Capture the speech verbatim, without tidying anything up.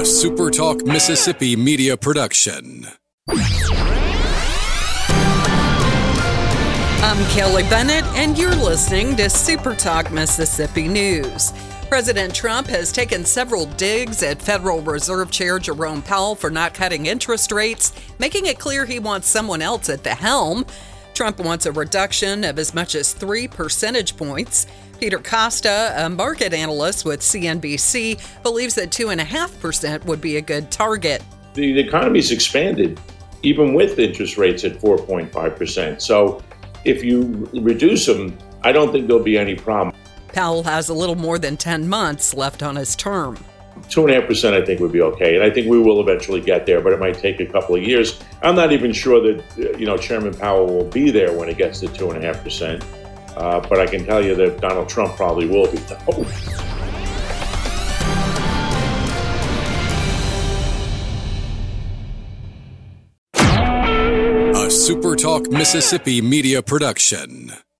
A SuperTalk Mississippi media production. I'm Kelly Bennett, and you're listening to SuperTalk Mississippi News. President Trump has taken several digs at Federal Reserve Chair Jerome Powell for not cutting interest rates, making it clear he wants someone else at the helm. Trump wants a reduction of as much as three percentage points. Peter Costa, a market analyst with C N B C, believes that two point five percent would be a good target. The, the economy's expanded, even with interest rates at four point five percent. So if you reduce them, I don't think there'll be any problem. Powell has a little more than ten months left on his term. Two point five percent I think would be okay, and I think we will eventually get there, but it might take a couple of years. I'm not even sure that, you know, Chairman Powell will be there when it gets to two point five percent, uh, but I can tell you that Donald Trump probably will be, though. A SuperTalk Mississippi media production.